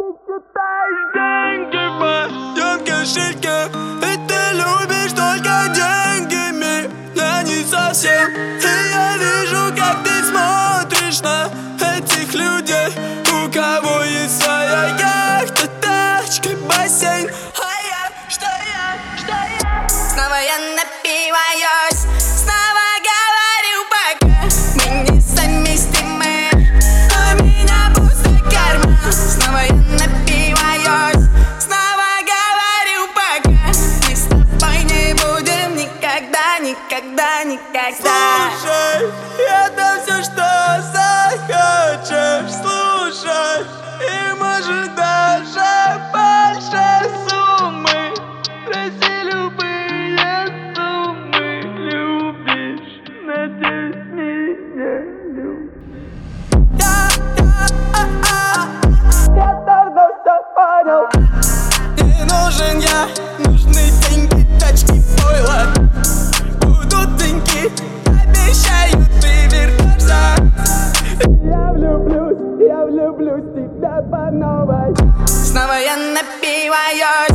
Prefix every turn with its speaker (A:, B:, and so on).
A: считаешь деньги в моем кошельке, и ты любишь только деньгами, я не совсем. И я вижу, как ты смотришь на этих людей, у кого есть своя яхта, тачка, бассейн. А я, что я?
B: Снова я напиваюсь, снова говорю пока мы несовместимы, а у меня пустой карман. Снова я напиваюсь, снова говорю пока мы с тобой не будем никогда, никогда, никогда.
A: Слушай, это все, что захочешь слушать, и может даже больше суммы. Проси любые суммы, любишь, надеюсь, меня любишь. Я давно все понял. Не нужен я, нужны деньги, тачки, пойло. Будут деньги, обещаю, ты вернешься. Я влюблюсь в тебя по новой.
B: Снова я напиваюсь.